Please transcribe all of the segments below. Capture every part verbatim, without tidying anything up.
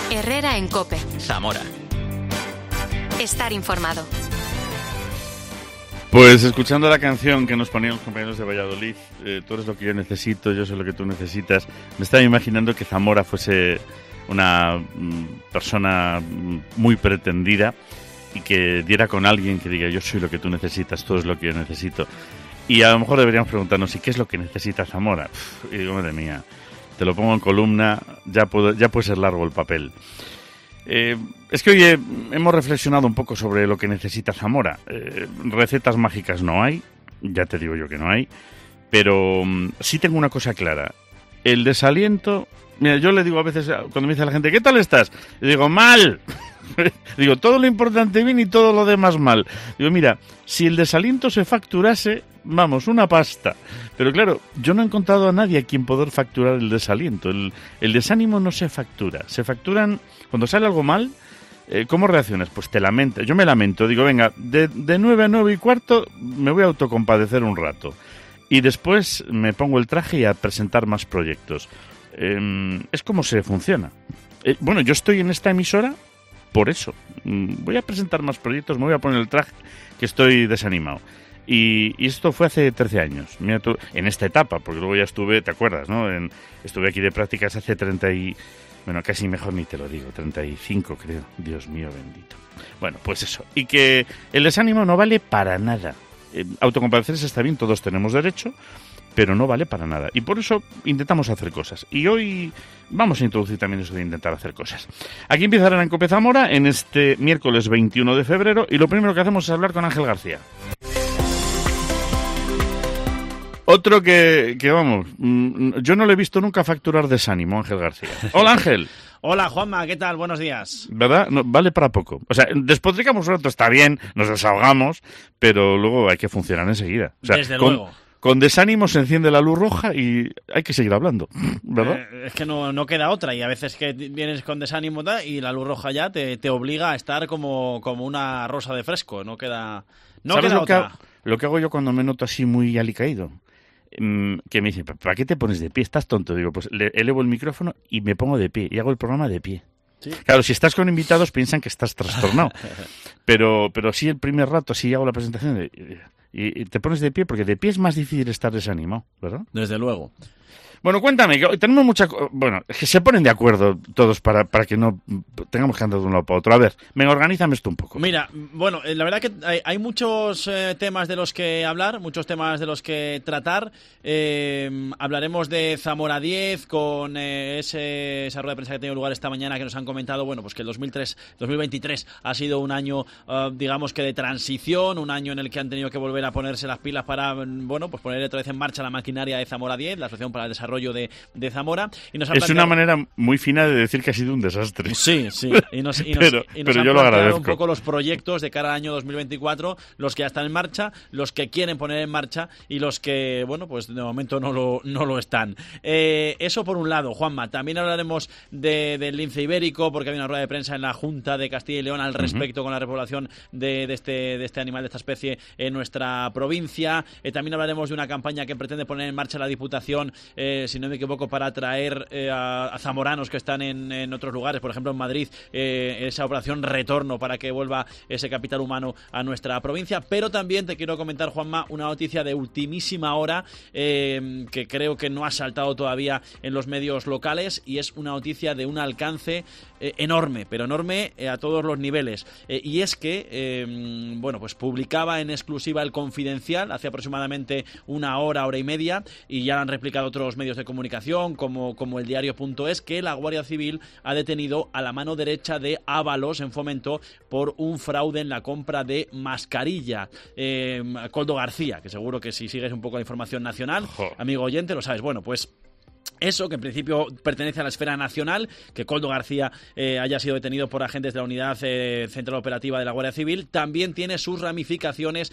Herrera en COPE. Zamora. Estar informado. Pues escuchando la canción que nos ponían los compañeros de Valladolid, eh, tú eres lo que yo necesito, yo soy lo que tú necesitas, me estaba imaginando que Zamora fuese una mm, persona muy pretendida y que diera con alguien que diga yo soy lo que tú necesitas, todo es lo que yo necesito. Y a lo mejor deberíamos preguntarnos, ¿y qué es lo que necesita Zamora? Uf, y digo, madre mía, te lo pongo en columna, ya, puedo, ya puede ser largo el papel. Eh, es que hoy he, hemos reflexionado un poco sobre lo que necesita Zamora. Eh, recetas mágicas no hay, ya te digo yo que no hay, pero um, sí tengo una cosa clara. El desaliento... Mira, yo le digo a veces, cuando me dice la gente, ¿qué tal estás? Le digo, mal. Digo, todo lo importante bien y todo lo demás mal. Digo, mira, si el desaliento se facturase, vamos, una pasta. Pero claro, yo no he encontrado a nadie a quien poder facturar el desaliento. El, el desánimo no se factura. Se facturan, cuando sale algo mal, eh, ¿cómo reaccionas? Pues te lamentas. Yo me lamento, digo, venga, de, de nueve a nueve y cuarto me voy a autocompadecer un rato. Y después me pongo el traje y a presentar más proyectos. Eh, es como se funciona. Eh, bueno, yo estoy en esta emisora por eso. Voy a presentar más proyectos, me voy a poner el traje, que estoy desanimado. Y, y esto fue hace trece años, mira tú, en esta etapa, porque luego ya estuve, ¿te acuerdas, no? En, estuve aquí de prácticas hace treinta y... Bueno, casi mejor ni te lo digo, treinta y cinco creo. Dios mío bendito. Bueno, pues eso. Y que el desánimo no vale para nada. Eh, autocompadecerse está bien, todos tenemos derecho, pero no vale para nada. Y por eso intentamos hacer cosas. Y hoy vamos a introducir también eso de intentar hacer cosas. Aquí empieza Herrera en COPE Zamora en este miércoles veintiuno de febrero y lo primero que hacemos es hablar con Ángel García. Otro que, que vamos, yo no le he visto nunca facturar desánimo, Ángel García. Hola, Ángel. Hola, Juanma, ¿qué tal? Buenos días. ¿Verdad? No, vale para poco. O sea, despotricamos un rato, está bien, nos desahogamos, pero luego hay que funcionar enseguida. O sea, Desde con, luego. Con desánimo se enciende la luz roja y hay que seguir hablando, ¿verdad? Eh, es que no, no queda otra, y a veces que vienes con desánimo y la luz roja ya te, te obliga a estar como, como una rosa de fresco, no queda, no ¿Sabes queda lo que otra. ha, lo que hago yo cuando me noto así muy alicaído? Que me dicen, ¿para qué te pones de pie? ¿Estás tonto? Digo, pues le elevo el micrófono y me pongo de pie y hago el programa de pie. ¿Sí? Claro, si estás con invitados piensan que estás trastornado. pero pero sí, el primer rato, sí hago la presentación y, y te pones de pie, porque de pie es más difícil estar desanimado, ¿verdad? Desde luego. Bueno, cuéntame, que tenemos mucha... Bueno, es que se ponen de acuerdo todos para, para que no tengamos que andar de un lado para otro. A ver, venga, organízame esto un poco. Mira, bueno, la verdad que hay, hay muchos eh, temas de los que hablar, muchos temas de los que tratar. Eh, hablaremos de Zamora diez con eh, ese, esa rueda de prensa que ha tenido lugar esta mañana, que nos han comentado, bueno, pues que el dos mil tres, dos mil veintitrés ha sido un año, uh, digamos que de transición, un año en el que han tenido que volver a ponerse las pilas para, bueno, pues poner otra vez en marcha la maquinaria de Zamora diez, la Asociación para el Desarrollo De, de Zamora. Y nos es planteado... una manera muy fina de decir que ha sido un desastre. Sí, sí. Y nos, y nos, pero y nos pero han yo lo agradezco. un poco los proyectos de cara al año dos mil veinticuatro, los que ya están en marcha, los que quieren poner en marcha y los que, bueno, pues de momento no lo, no lo están. Eh, eso por un lado, Juanma. También hablaremos de, del lince ibérico, porque hay una rueda de prensa en la Junta de Castilla y León al respecto, uh-huh, con la repoblación de, de, este, de este animal, de esta especie en nuestra provincia. Eh, también hablaremos de una campaña que pretende poner en marcha la Diputación, eh, si no me equivoco, para atraer eh, a, a zamoranos que están en, en otros lugares, por ejemplo en Madrid, eh, esa operación retorno para que vuelva ese capital humano a nuestra provincia. Pero también te quiero comentar, Juanma, una noticia de ultimísima hora eh, que creo que no ha saltado todavía en los medios locales, y es una noticia de un alcance eh, enorme, pero enorme eh, a todos los niveles. Eh, y es que, eh, bueno, pues publicaba en exclusiva El Confidencial hace aproximadamente una hora, hora y media, y ya lo han replicado otros medios de comunicación como, como el diario punto es, que la Guardia Civil ha detenido a la mano derecha de Ábalos en Fomento por un fraude en la compra de mascarilla. Eh, Coldo García, que seguro que si sigues un poco la información nacional, jo. amigo oyente, lo sabes. Bueno, pues eso, que en principio pertenece a la esfera nacional, que Coldo García eh, haya sido detenido por agentes de la Unidad eh, Central Operativa de la Guardia Civil, también tiene sus ramificaciones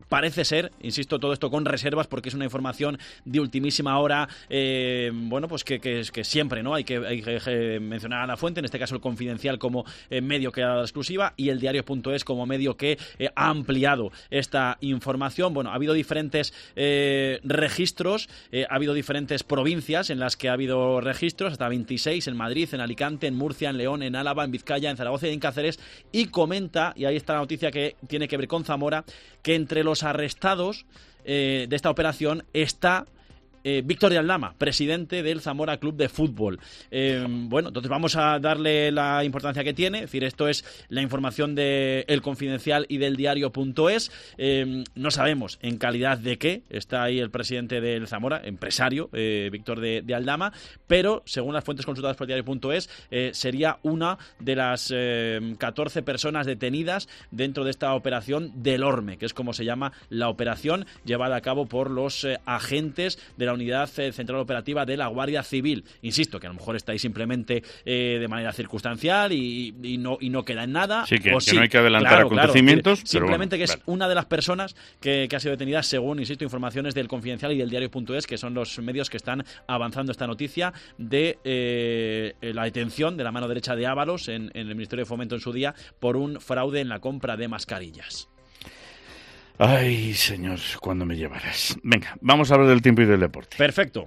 Parece ser, insisto, todo esto con reservas porque es una información de ultimísima hora, eh, bueno, pues que, que, que siempre, ¿no? Hay que, hay que mencionar a la fuente, en este caso el Confidencial como eh, medio que ha dado la exclusiva y el diario.es como medio que eh, ha ampliado esta información. Bueno, ha habido diferentes eh, registros, eh, ha habido diferentes provincias en las que ha habido registros, hasta veintiséis en Madrid, en Alicante, en Murcia, en León, en Álava, en Vizcaya, en Zaragoza y en Cáceres, y comenta, y ahí está la noticia que tiene que ver con Zamora, que entre los arrestados eh, de esta operación está Eh, Víctor de Aldama, presidente del Zamora Club de Fútbol. Eh, bueno, entonces vamos a darle la importancia que tiene, es decir, esto es la información de El Confidencial y del diario.es. Eh, no sabemos en calidad de qué está ahí el presidente del Zamora, empresario, eh, Víctor de, de Aldama, pero según las fuentes consultadas por el diario.es, eh, sería una de las eh, catorce personas detenidas dentro de esta operación del Orme, que es como se llama la operación llevada a cabo por los eh, agentes de la Unidad Central Operativa de la Guardia Civil. Insisto, que a lo mejor está ahí simplemente eh, de manera circunstancial y, y, no, y no queda en nada. Sí, que, o que sí, no hay que adelantar claro, acontecimientos. Claro, simplemente pero bueno, que es claro. una de las personas que, que ha sido detenida según, insisto, informaciones del Confidencial y del diario.es, que son los medios que están avanzando esta noticia de eh, la detención de la mano derecha de Ábalos en, en el Ministerio de Fomento en su día por un fraude en la compra de mascarillas. Ay, señor, ¿cuándo me llevarás? Venga, vamos a hablar del tiempo y del deporte. Perfecto.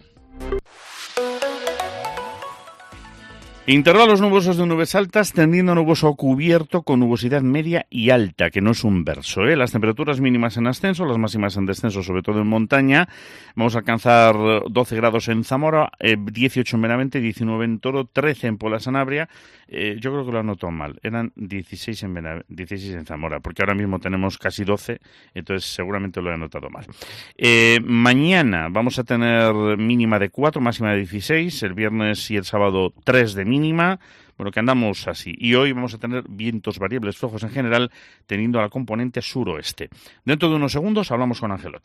Intervalos nubosos de nubes altas tendiendo a nuboso cubierto con nubosidad media y alta, que no es un verso, ¿eh? Las temperaturas mínimas en ascenso, las máximas en descenso, sobre todo en montaña. Vamos a alcanzar doce grados en Zamora, eh, dieciocho en Benavente, diecinueve en Toro, trece en Puebla Sanabria. Eh, yo creo que lo anoto mal, eran dieciséis en, Benav- dieciséis en Zamora, porque ahora mismo tenemos casi doce, entonces seguramente lo he anotado mal. Eh, mañana vamos a tener mínima de cuatro, máxima de dieciséis, el viernes y el sábado tres de mínima, bueno, que andamos así. Y hoy vamos a tener vientos variables flojos en general, teniendo a la componente suroeste. Dentro de unos segundos hablamos con Angelotti.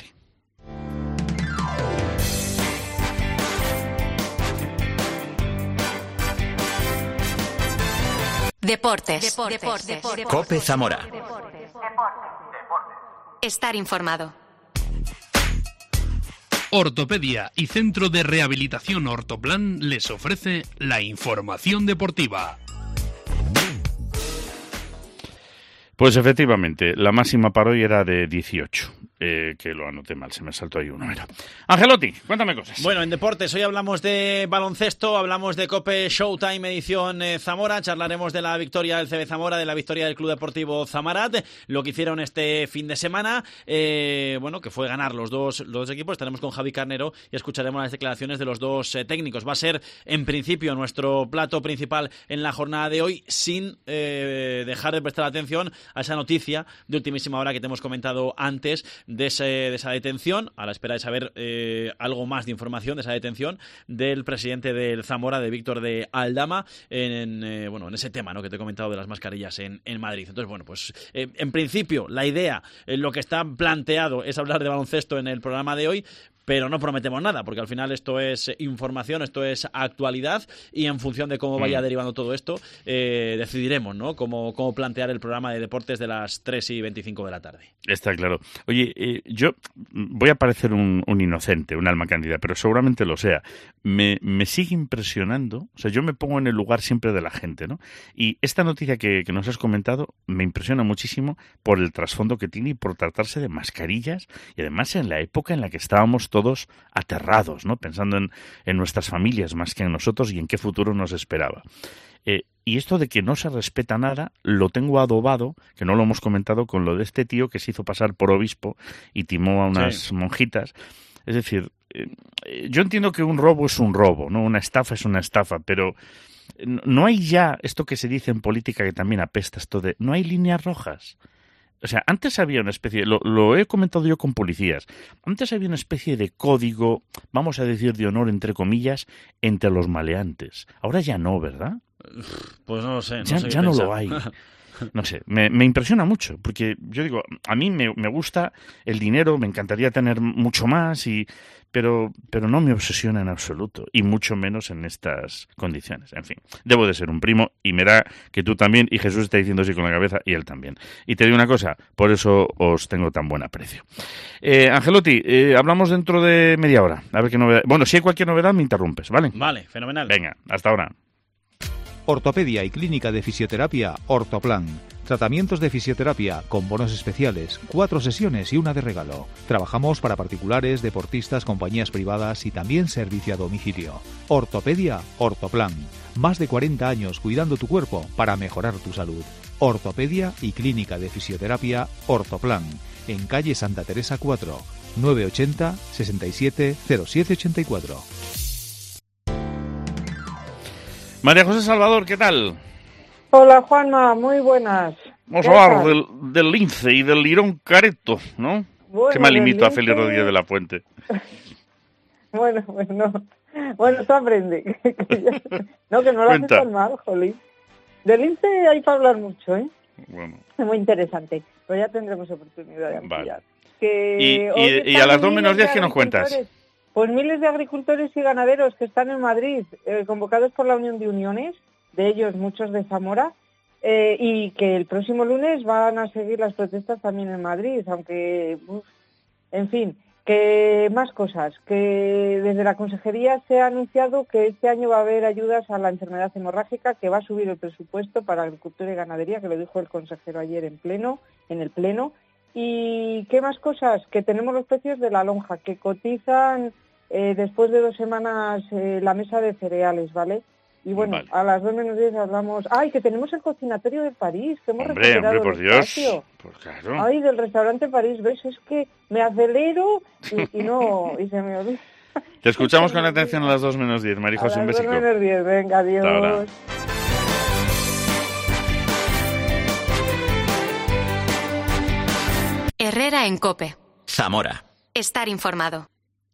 Deportes. Deportes. Deportes. Deportes. COPE Zamora. Estar informado. Ortopedia y Centro de Rehabilitación Ortoplan les ofrece la información deportiva. Pues efectivamente, la máxima para hoy era de dieciocho. Eh, que lo anoté mal, se me saltó ahí uno. Era. Angelotti, cuéntame cosas. Bueno, en deportes, hoy hablamos de baloncesto, hablamos de COPE Showtime edición eh, Zamora, charlaremos de la victoria del C B Zamora, de la victoria del Club Deportivo Zamarat, lo que hicieron este fin de semana, eh, bueno, que fue ganar los dos, los dos equipos. Estaremos con Javi Carnero y escucharemos las declaraciones de los dos eh, técnicos. Va a ser, en principio, nuestro plato principal en la jornada de hoy, sin eh, dejar de prestar atención a esa noticia de ultimísima hora que te hemos comentado antes, de, ese, de esa detención, a la espera de saber eh, algo más de información de esa detención del presidente del Zamora, de Víctor de Aldama, en, eh, bueno, en ese tema, ¿no?, que te he comentado de las mascarillas en, en Madrid. Entonces, bueno, pues eh, en principio la idea, eh, lo que está planteado es hablar de baloncesto en el programa de hoy, pero no prometemos nada, porque al final esto es información, esto es actualidad, y en función de cómo vaya mm. derivando todo esto, eh, decidiremos, ¿no?, cómo, cómo plantear el programa de deportes de las tres y veinticinco de la tarde. Está claro. Oye, eh, yo voy a parecer un, un inocente, un alma cándida, pero seguramente lo sea. Me, me sigue impresionando, o sea, yo me pongo en el lugar siempre de la gente, ¿no? Y esta noticia que, que nos has comentado me impresiona muchísimo por el trasfondo que tiene y por tratarse de mascarillas, y además en la época en la que estábamos todos aterrados, ¿no?, pensando en, en nuestras familias más que en nosotros y en qué futuro nos esperaba. Eh, y esto de que no se respeta nada lo tengo adobado, que no lo hemos comentado, con lo de este tío que se hizo pasar por obispo y timó a unas sí. monjitas. Es decir, eh, yo entiendo que un robo es un robo, ¿no? Una estafa es una estafa, pero no hay ya esto que se dice en política que también apesta, esto de no hay líneas rojas. O sea, antes había una especie, lo, lo he comentado yo con policías, antes había una especie de código, vamos a decir de honor entre comillas, entre los maleantes. Ahora ya no, ¿verdad? Pues no lo sé. No ya sé ya no pensar. lo hay. no sé, me, me impresiona mucho, porque yo digo, a mí me, me gusta el dinero, me encantaría tener mucho más, y pero, pero no me obsesiona en absoluto, y mucho menos en estas condiciones. En fin, debo de ser un primo, y me da que tú también, y Jesús está diciendo así con la cabeza, y él también. Y te digo una cosa, por eso os tengo tan buen aprecio. Eh, Angelotti, eh, hablamos dentro de media hora, a ver qué novedad. Bueno, si hay cualquier novedad me interrumpes, ¿vale? Vale, fenomenal. Venga, hasta ahora. Ortopedia y Clínica de Fisioterapia Ortoplan. Tratamientos de fisioterapia con bonos especiales, cuatro sesiones y una de regalo. Trabajamos para particulares, deportistas, compañías privadas y también servicio a domicilio. Ortopedia Ortoplan. Más de cuarenta años cuidando tu cuerpo para mejorar tu salud. Ortopedia y Clínica de Fisioterapia Ortoplan. En calle Santa Teresa cuatro, nueve ochenta, sesenta y siete, cero siete ochenta y cuatro. María José Salvador, ¿qué tal? Hola Juanma, muy buenas. Vamos a hablar del, del lince y del lirón careto, ¿no? Bueno, que me limito lince... a Félix Rodríguez de la Puente. bueno, bueno. Bueno, tú aprende. no, que no lo haces tan mal, jolín. Del lince hay para hablar mucho, ¿eh? Bueno. Es muy interesante, pero ya tendremos oportunidad de ampliar. Vale. Que y, y, y a las dos menos diez, ¿qué nos cuentas? Pues miles de agricultores y ganaderos que están en Madrid, eh, convocados por la Unión de Uniones, de ellos muchos de Zamora, eh, y que el próximo lunes van a seguir las protestas también en Madrid, aunque, uf, en fin, que más cosas, que desde la Consejería se ha anunciado que este año va a haber ayudas a la enfermedad hemorrágica, que va a subir el presupuesto para agricultura y ganadería, que lo dijo el consejero ayer en pleno, en el pleno. Y qué más cosas, que tenemos los precios de la lonja, que cotizan eh, después de dos semanas eh, la mesa de cereales, ¿vale? Y bueno, vale. A las dos menos diez hablamos... ¡Ay, que tenemos el cocinatorio de París! Que hemos hombre, recuperado hombre, por el Dios. Pues claro. ¡Ay, del restaurante París! ¿Ves? Es que me acelero y, y no... y se me olvida. Te escuchamos con atención a las dos menos diez, María José, un besico. A las dos menos diez, venga, adiós. Herrera en COPE. Zamora. Estar informado.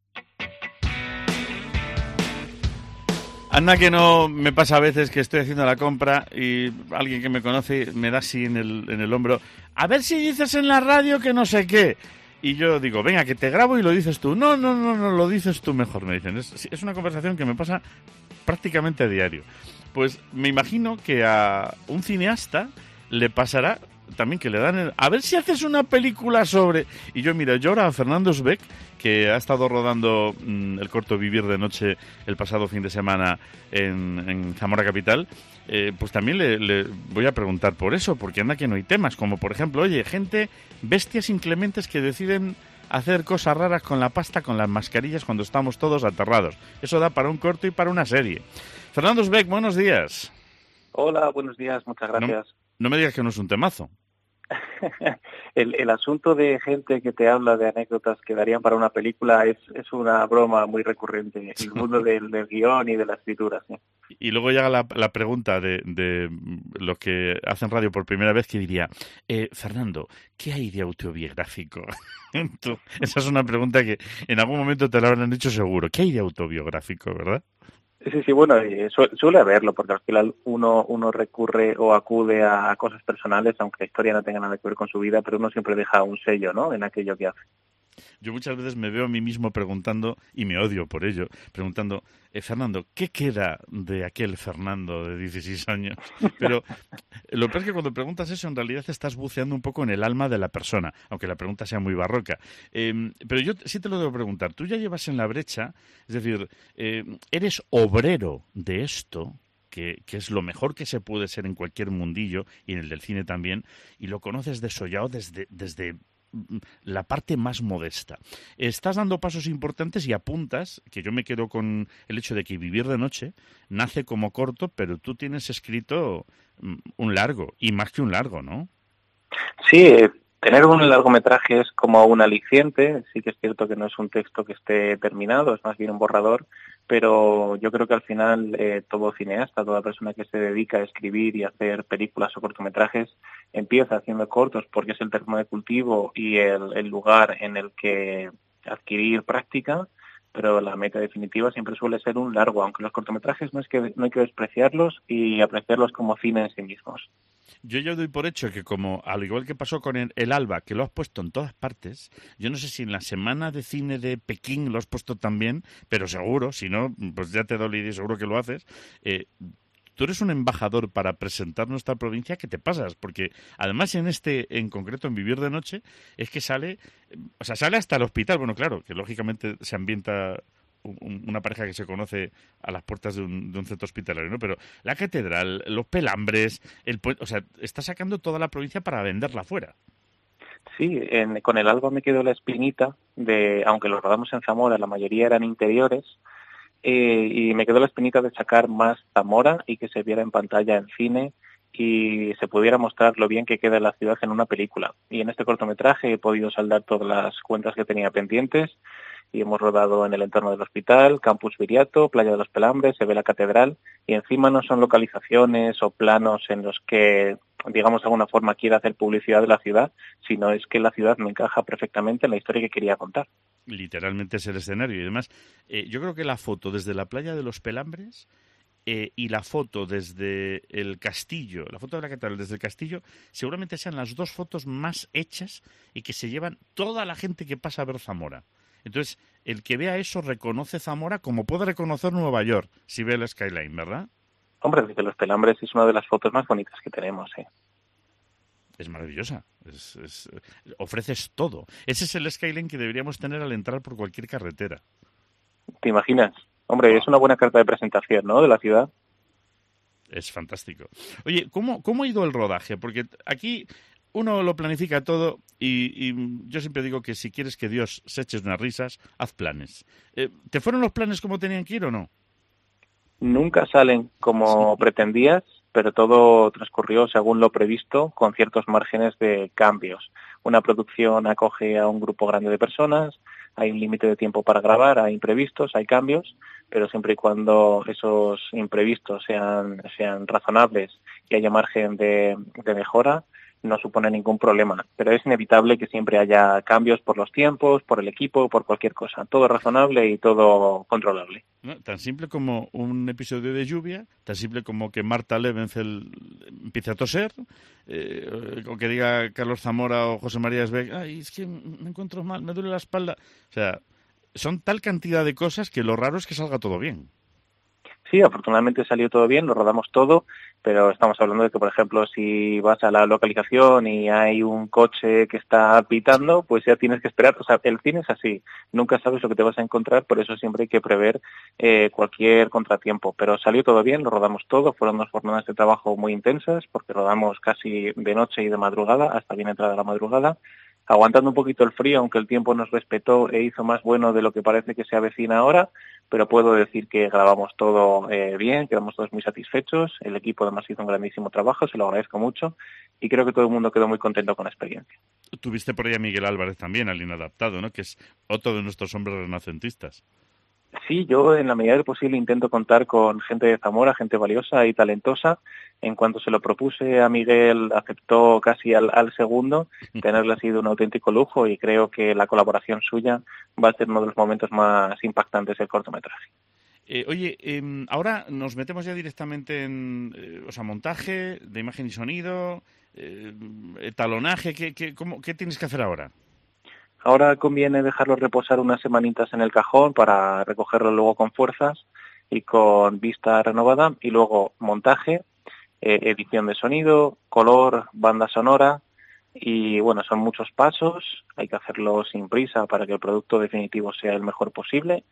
Anda que no me pasa a veces que estoy haciendo la compra y alguien que me conoce me da así en el, en el hombro, a ver si dices en la radio que no sé qué. Y yo digo, venga, que te grabo y lo dices tú. No, no, no, no, lo dices tú mejor, me dicen. Es, es una conversación que me pasa prácticamente a diario. Pues me imagino que a un cineasta le pasará también que le dan el, a ver si haces una película sobre... Y yo, mira, yo ahora a Fernando Sbeck, que ha estado rodando mmm, el corto Vivir de Noche el pasado fin de semana en, en Zamora Capital, eh, pues también le, le voy a preguntar por eso, porque anda que no hay temas, como por ejemplo, oye, gente, bestias inclementes que deciden hacer cosas raras con la pasta, con las mascarillas, cuando estamos todos aterrados. Eso da para un corto y para una serie. Fernando Sbeck, buenos días. Hola, buenos días, muchas gracias. No, no me digas que no es un temazo. el, el asunto de gente que te habla de anécdotas que darían para una película es, es una broma muy recurrente en el mundo del, del guión y de la escritura. ¿Sí? Y luego llega la, la pregunta de, de los que hacen radio por primera vez, que diría, eh, Fernando, ¿qué hay de autobiográfico? Esa es una pregunta que en algún momento te la habrán dicho seguro. ¿Qué hay de autobiográfico, verdad? Sí, sí, bueno, su, suele haberlo, porque al final uno uno recurre o acude a cosas personales, aunque la historia no tenga nada que ver con su vida, pero uno siempre deja un sello, ¿no?, en aquello que hace. Yo muchas veces me veo a mí mismo preguntando, y me odio por ello, preguntando, eh, Fernando, ¿qué queda de aquel Fernando de dieciséis años? Pero lo peor es que cuando preguntas eso, en realidad estás buceando un poco en el alma de la persona, aunque la pregunta sea muy barroca. Eh, pero yo sí te lo debo preguntar, tú ya llevas en la brecha, es decir, eh, eres obrero de esto, que, que es lo mejor que se puede ser en cualquier mundillo, y en el del cine también, y lo conoces desollado desde... desde la parte más modesta. Estás dando pasos importantes y apuntas, que yo me quedo con el hecho de que Vivir de Noche nace como corto, pero tú tienes escrito un largo, y más que un largo, ¿no? Sí, tener un largometraje es como un aliciente. Sí que es cierto que no es un texto que esté terminado, es más bien un borrador, pero yo creo que al final eh, todo cineasta, toda persona que se dedica a escribir y a hacer películas o cortometrajes, empieza haciendo cortos porque es el terreno de cultivo y el, el lugar en el que adquirir práctica, pero la meta definitiva siempre suele ser un largo, aunque los cortometrajes no es que no hay que despreciarlos y apreciarlos como cine en sí mismos. Yo ya doy por hecho que como, al igual que pasó con el, el Alba, que lo has puesto en todas partes, yo no sé si en la semana de cine de Pekín lo has puesto también, pero seguro, si no, pues ya te doy y seguro que lo haces. Eh, tú eres un embajador para presentar nuestra provincia que te pasas, porque además en este, en concreto, en Vivir de Noche, es que sale, o sea, sale hasta el hospital. Bueno, claro, que lógicamente se ambienta una pareja que se conoce a las puertas de un, de un centro hospitalario, ¿no? Pero la catedral, los pelambres, el o sea, está sacando toda la provincia para venderla fuera. Sí, en, con el Alba me quedó la espinita de, aunque los rodamos en Zamora, la mayoría eran interiores, eh, y me quedó la espinita de sacar más Zamora y que se viera en pantalla en cine y se pudiera mostrar lo bien que queda la ciudad en una película. Y en este cortometraje he podido saldar todas las cuentas que tenía pendientes y hemos rodado en el entorno del hospital, Campus Viriato, Playa de los Pelambres, se ve la catedral y encima no son localizaciones o planos en los que, digamos, de alguna forma quiera hacer publicidad de la ciudad, sino es que la ciudad me encaja perfectamente en la historia que quería contar. Literalmente es el escenario y además eh, yo creo que la foto desde la Playa de los Pelambres eh, y la foto desde el castillo, la foto de la catedral desde el castillo, seguramente sean las dos fotos más hechas y que se llevan toda la gente que pasa a ver Zamora. Entonces, el que vea eso reconoce Zamora como puede reconocer Nueva York si ve el skyline, ¿verdad? Hombre, desde los Pelambres es una de las fotos más bonitas que tenemos, ¿eh? Es maravillosa. Es, es, ofreces todo. Ese es el skyline que deberíamos tener al entrar por cualquier carretera. ¿Te imaginas? Hombre, es una buena carta de presentación, ¿no?, de la ciudad. Es fantástico. Oye, ¿cómo, cómo ha ido el rodaje? Porque aquí uno lo planifica todo y, y yo siempre digo que si quieres que Dios se eche unas risas, haz planes. Eh, ¿Te fueron los planes como tenían que ir o no? Nunca salen como sí. pretendías, pero todo transcurrió según lo previsto, con ciertos márgenes de cambios. Una producción acoge a un grupo grande de personas, hay un límite de tiempo para grabar, hay imprevistos, hay cambios, pero siempre y cuando esos imprevistos sean, sean razonables y haya margen de, de mejora, no supone ningún problema, pero es inevitable que siempre haya cambios por los tiempos, por el equipo, por cualquier cosa. Todo razonable y todo controlable. No, tan simple como un episodio de lluvia, tan simple como que Marta Levenzel empiece a toser, eh, o que diga Carlos Zamora o José María Esbeck, ay, es que me encuentro mal, me duele la espalda. O sea, son tal cantidad de cosas que lo raro es que salga todo bien. Sí, afortunadamente salió todo bien, lo rodamos todo, pero estamos hablando de que, por ejemplo, si vas a la localización y hay un coche que está pitando, pues ya tienes que esperar. O sea, el cine es así, nunca sabes lo que te vas a encontrar, por eso siempre hay que prever eh, cualquier contratiempo. Pero salió todo bien, lo rodamos todo, fueron dos jornadas de trabajo muy intensas, porque rodamos casi de noche y de madrugada, hasta bien entrada la madrugada, aguantando un poquito el frío, aunque el tiempo nos respetó e hizo más bueno de lo que parece que se avecina ahora, pero puedo decir que grabamos todo eh, bien, quedamos todos muy satisfechos, el equipo además hizo un grandísimo trabajo, se lo agradezco mucho, y creo que todo el mundo quedó muy contento con la experiencia. Tuviste por ahí a Miguel Álvarez también, al inadaptado, ¿no?, que es otro de nuestros hombres renacentistas. Sí, yo en la medida de lo posible intento contar con gente de Zamora, gente valiosa y talentosa. En cuanto se lo propuse a Miguel, aceptó casi al, al segundo. Tenerle ha sido un auténtico lujo y creo que la colaboración suya va a ser uno de los momentos más impactantes del cortometraje. Eh, oye, eh, ahora nos metemos ya directamente en eh, o sea, montaje de imagen y sonido, eh, talonaje. ¿qué, qué, cómo, ¿Qué tienes que hacer ahora? Ahora conviene dejarlo reposar unas semanitas en el cajón para recogerlo luego con fuerzas y con vista renovada, y luego montaje, eh, edición de sonido, color, banda sonora, y bueno, son muchos pasos, hay que hacerlo sin prisa para que el producto definitivo sea el mejor posible,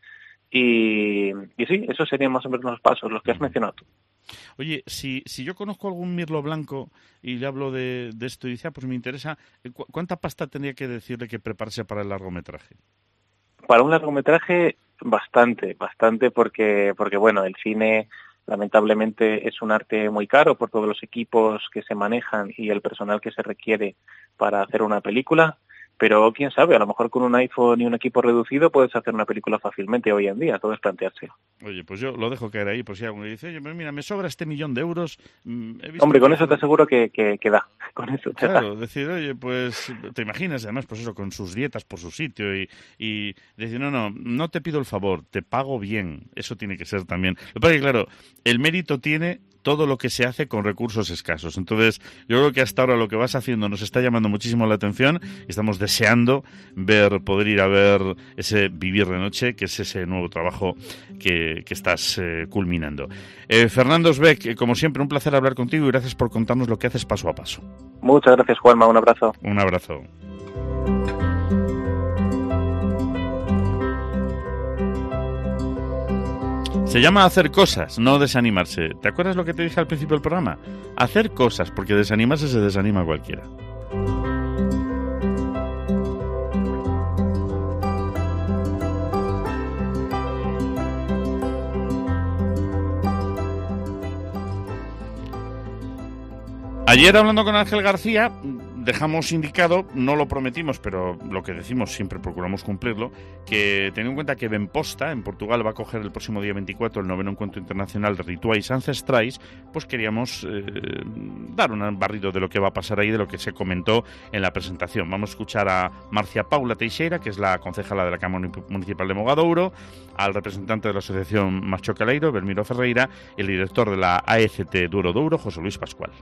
y, y sí, esos serían más o menos los pasos, los que has mencionado tú. Oye, si, si yo conozco algún mirlo blanco y le hablo de, de esto y dice, ah, pues me interesa, ¿cu- ¿cuánta pasta tendría que decirle que preparase para el largometraje? Para un largometraje, bastante, bastante, porque, porque bueno, el cine lamentablemente es un arte muy caro por todos los equipos que se manejan y el personal que se requiere para hacer una película, pero quién sabe, a lo mejor con un iPhone y un equipo reducido puedes hacer una película fácilmente hoy en día, todo es plantearse. Oye, pues yo lo dejo caer ahí, por si alguien dice, oye, pues mira, me sobra este millón de euros. He visto Hombre, con que... eso te aseguro que, que, que da, con eso te Claro, da. decir, oye, pues te imaginas, además, pues eso, con sus dietas por su sitio y, y decir, no, no, no te pido el favor, te pago bien, eso tiene que ser también. Lo que pasa es que, claro, el mérito tiene todo lo que se hace con recursos escasos. Entonces, yo creo que hasta ahora lo que vas haciendo nos está llamando muchísimo la atención y estamos deseando ver, poder ir a ver ese Vivir de Noche, que es ese nuevo trabajo que, que estás eh, culminando. Eh, Fernando Sbeck, eh, como siempre, un placer hablar contigo y gracias por contarnos lo que haces paso a paso. Muchas gracias, Juanma, un abrazo. Un abrazo. Se llama hacer cosas, no desanimarse. ¿Te acuerdas lo que te dije al principio del programa? Hacer cosas, porque desanimarse se desanima cualquiera. Ayer, hablando con Ángel García, dejamos indicado, no lo prometimos, pero lo que decimos siempre procuramos cumplirlo, que teniendo en cuenta que Benposta, en Portugal, va a coger el próximo día veinticuatro el noveno encuentro internacional de Rituais Ancestrais, pues queríamos eh, dar un barrido de lo que va a pasar ahí, de lo que se comentó en la presentación. Vamos a escuchar a Marcia Paula Teixeira, que es la concejala de la Cámara Municipal de Mogadouro, al representante de la Asociación Macho Caleiro, Belmiro Ferreira, y el director de la A E C T Douro Douro, José Luis Pascual.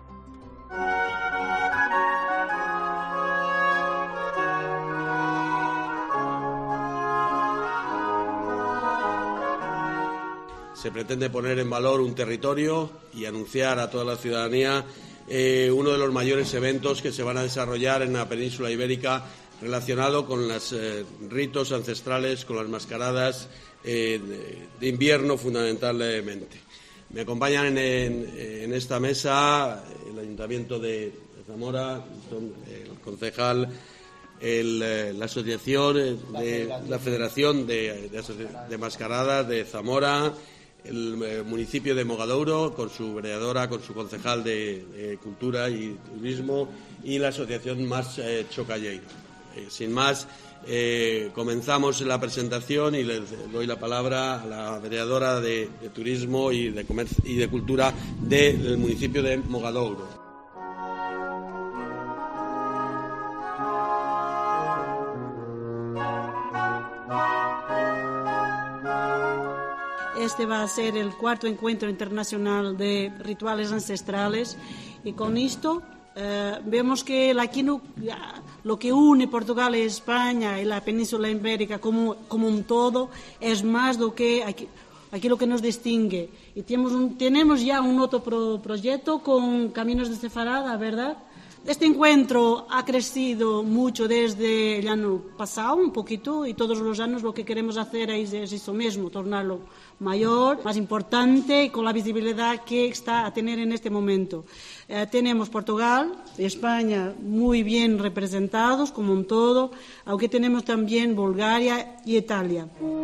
Se pretende poner en valor un territorio y anunciar a toda la ciudadanía eh, uno de los mayores eventos que se van a desarrollar en la península ibérica relacionado con los eh, ritos ancestrales, con las mascaradas eh, de, de invierno fundamentalmente. Me acompañan en, en, en esta mesa el Ayuntamiento de Zamora, el concejal, el, eh, la asociación, de, la Federación de, de, de Mascaradas de Zamora, el eh, municipio de Mogadouro, con su vereadora, con su concejal de, de Cultura y Turismo, y la asociación Macho Caleiro. Eh, sin más, eh, comenzamos la presentación y les doy la palabra a la vereadora de, de Turismo y de, Comercio, y de Cultura del municipio de Mogadouro. Este va a ser el cuarto encuentro internacional de rituales ancestrales y con esto eh, vemos que aquí no, lo que une Portugal y España y la península ibérica como, como un todo es más do que aquí, aquí lo que nos distingue. Y tenemos, un, tenemos ya un otro pro, proyecto con Caminos de Sefarada, ¿verdad? Este encuentro ha crecido mucho desde el año pasado, un poquito, y todos los años lo que queremos hacer es, es eso mismo, tornarlo mayor, más importante y con la visibilidad que está a tener en este momento. Eh, tenemos Portugal y España muy bien representados como un todo, aunque tenemos también Bulgaria y Italia.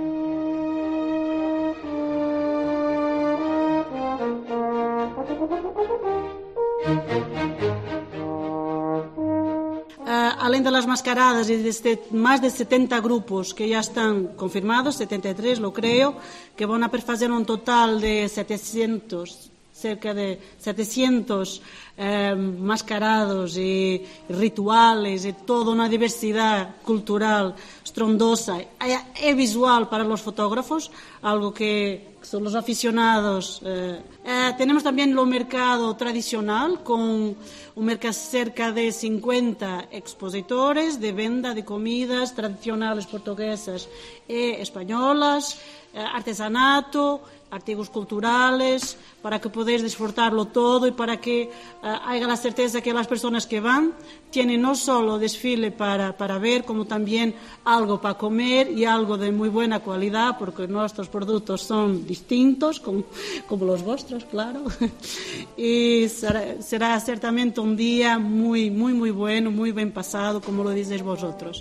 Além de las mascaradas y de este, más de setenta grupos que ya están confirmados, setenta y tres lo creo, que van a hacer un total de setecientos, cerca de setecientos eh, mascarados y rituales y toda una diversidad cultural estrondosa y visual para los fotógrafos, algo que son los aficionados. Eh, eh, tenemos también lo mercado tradicional con un mercado cerca de cincuenta expositores de venta de comidas tradicionales portuguesas y españolas, eh, artesanato, artigos culturales, para que podáis disfrutarlo todo y para que uh, haya la certeza que las personas que van tienen no solo desfile para, para ver, como también algo para comer y algo de muy buena calidad, porque nuestros productos son distintos, como, como los vuestros, claro. Y será, será ciertamente un día muy, muy, muy bueno, muy bien pasado, como lo dices vosotros.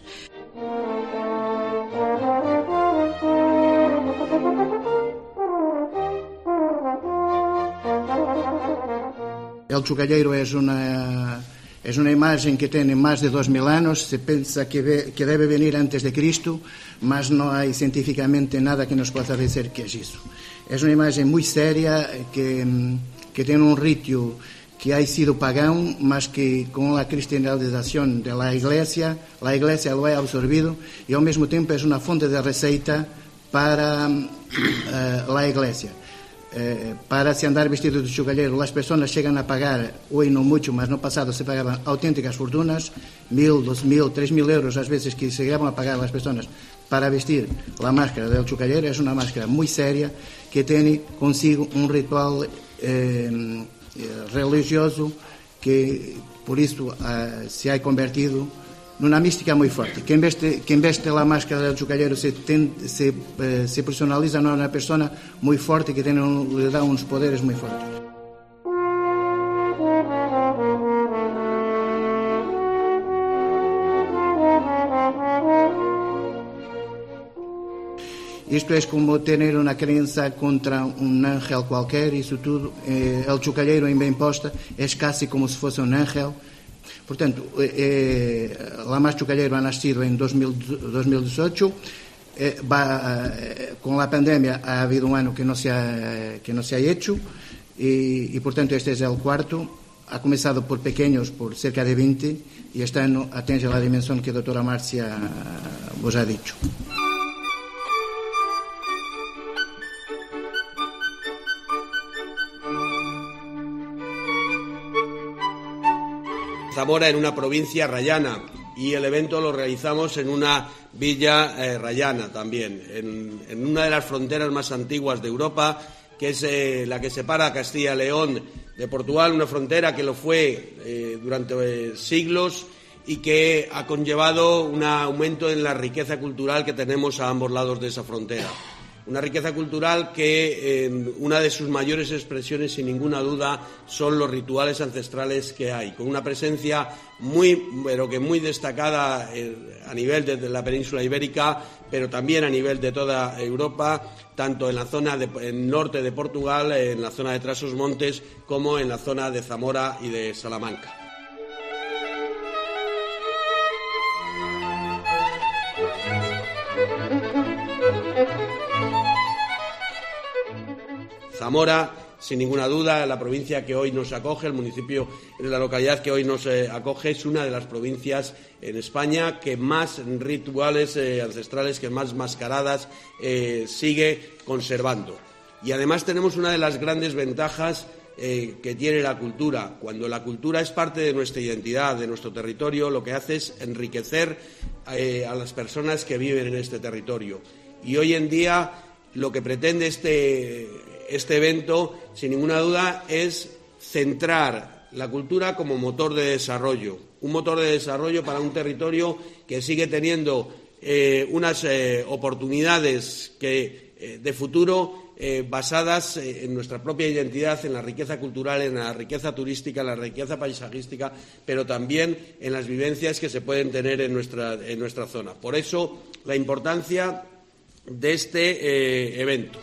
El Chocalleiro és una, É uma imagem que tem mais de dois mil anos, se pensa que, ve, que deve venir antes de Cristo, mas não há cientificamente nada que nos possa dizer que é isso. É uma imagem muito séria, que, que tem um rito que ha sido pagão, mas que com a cristianização da Igreja, a Igreja lo ha absorvido e ao mesmo tempo é uma fonte de receita para uh, a Igreja. Eh, para se andar vestido de chugallero, as pessoas chegam a pagar, hoje não muito, mas no passado se pagavam autênticas fortunas, mil, dois mil, três mil euros, às vezes que se chegavam a pagar as pessoas para vestir a máscara do chugallero. É uma máscara muito séria que tem consigo um ritual eh, religioso que por isso ah, se ha convertido numa mística muito forte. Quem veste, quem veste a máscara do chugallero se, tem, se, eh, se personaliza numa pessoa muito forte que tem, lhe dá uns poderes muito fortes. Isto é como ter uma crença contra um ángel qualquer, isso tudo. Eh, o chugallero em bem posta é quase como se fosse um ángel. Portanto, eh, La Más Chugallero ha nascido em dois mil dezoito. Eh, va, eh, con la pandemia ha habido un año que no se ha, que no se ha hecho y, y, por tanto, este es el cuarto. Ha comenzado por pequeños, por cerca de veinte, y este año atinge la dimensión que a doutora Márcia vos ha dicho. Zamora en una provincia rayana y el evento lo realizamos en una villa eh, rayana también, en, en una de las fronteras más antiguas de Europa, que es eh, la que separa a Castilla y León de Portugal, una frontera que lo fue eh, durante eh, siglos y que ha conllevado un aumento en la riqueza cultural que tenemos a ambos lados de esa frontera. Una riqueza cultural que eh, una de sus mayores expresiones, sin ninguna duda, son los rituales ancestrales que hay, con una presencia muy, pero que muy destacada eh, a nivel de, de la península ibérica, pero también a nivel de toda Europa, tanto en la zona de, en norte de Portugal, en la zona de Trás-os-Montes, como en la zona de Zamora y de Salamanca. Zamora, sin ninguna duda, la provincia que hoy nos acoge, el municipio, la localidad que hoy nos eh, acoge, es una de las provincias en España que más rituales eh, ancestrales, que más mascaradas eh, sigue conservando. Y además tenemos una de las grandes ventajas eh, que tiene la cultura. Cuando la cultura es parte de nuestra identidad, de nuestro territorio, lo que hace es enriquecer eh, a las personas que viven en este territorio. Y hoy en día lo que pretende este... Este evento, sin ninguna duda, es centrar la cultura como motor de desarrollo, un motor de desarrollo para un territorio que sigue teniendo eh, unas eh, oportunidades que, eh, de futuro eh, basadas eh, en nuestra propia identidad, en la riqueza cultural, en la riqueza turística, en la riqueza paisajística, pero también en las vivencias que se pueden tener en nuestra, en nuestra zona. Por eso, la importancia de este eh, evento.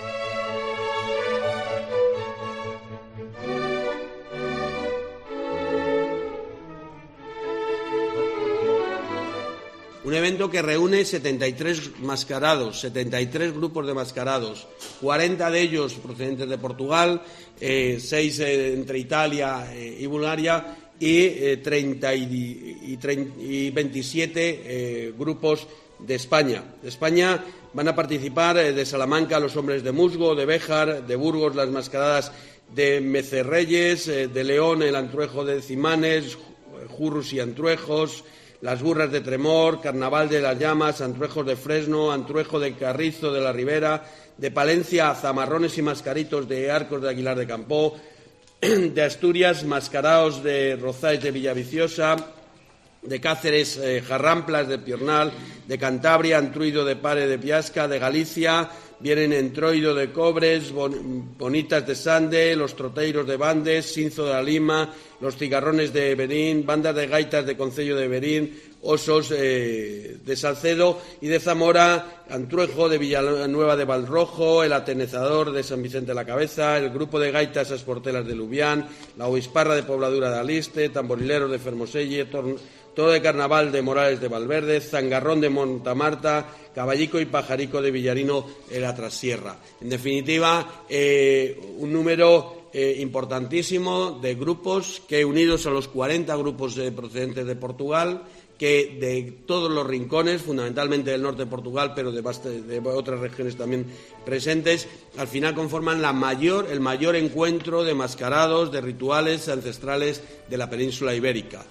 Un evento que reúne setenta y tres mascarados, setenta y tres grupos de mascarados, cuarenta de ellos procedentes de Portugal, eh, seis eh, entre Italia eh, y Bulgaria y, eh, treinta y, y, y veintisiete eh, grupos de España. De España van a participar eh, de Salamanca los hombres de Musgo, de Béjar, de Burgos las mascaradas de Mecerreyes, eh, de León el Antruejo de Cimanes, Jurrus y Antruejos, las burras de Tremor, Carnaval de las Llamas, Antruejos de Fresno, Antruejo de Carrizo de la Ribera, de Palencia, Zamarrones y Mascaritos de Arcos de Aguilar de Campoo, de Asturias, Mascaraos de Rozáez de Villaviciosa, de Cáceres, eh, Jarramplas de Piornal, de Cantabria, Antruido de Pare de Piasca, de Galicia, vienen Entroido de Cobres, bon, Bonitas de Sande, los Troteiros de Bandes, Sinzo de la Lima, los Cigarrones de Berín, bandas de gaitas de Concello de Berín, Osos eh, de Salcedo, y de Zamora, Antruejo de Villanueva de Valrojo, el Atenezador de San Vicente de la Cabeza, el grupo de gaitas Asportelas de Lubián, la Obisparra de Pobladura de Aliste, Tamborileros de Fermoselle, Tor Toro de Carnaval de Morales de Valverde, Zangarrón de Montamarta, Caballico y Pajarico de Villarino de la Trasierra. En definitiva, eh, un número eh, importantísimo de grupos que, unidos a los cuarenta grupos eh, procedentes de Portugal, que de todos los rincones, fundamentalmente del norte de Portugal, pero de, de otras regiones también presentes, al final conforman la mayor, el mayor encuentro de mascarados, de rituales ancestrales de la península ibérica.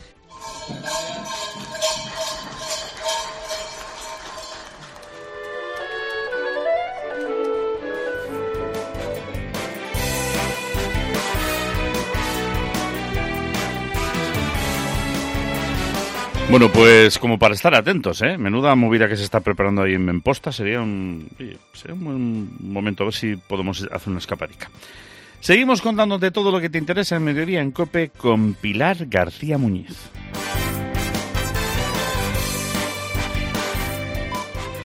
Bueno, pues como para estar atentos, ¿eh? Menuda movida que se está preparando ahí en Memposta. Sería un, sería un buen momento a ver si podemos hacer una escapadica. Seguimos contándote todo lo que te interesa en Mediodía en COPE con Pilar García Muñiz.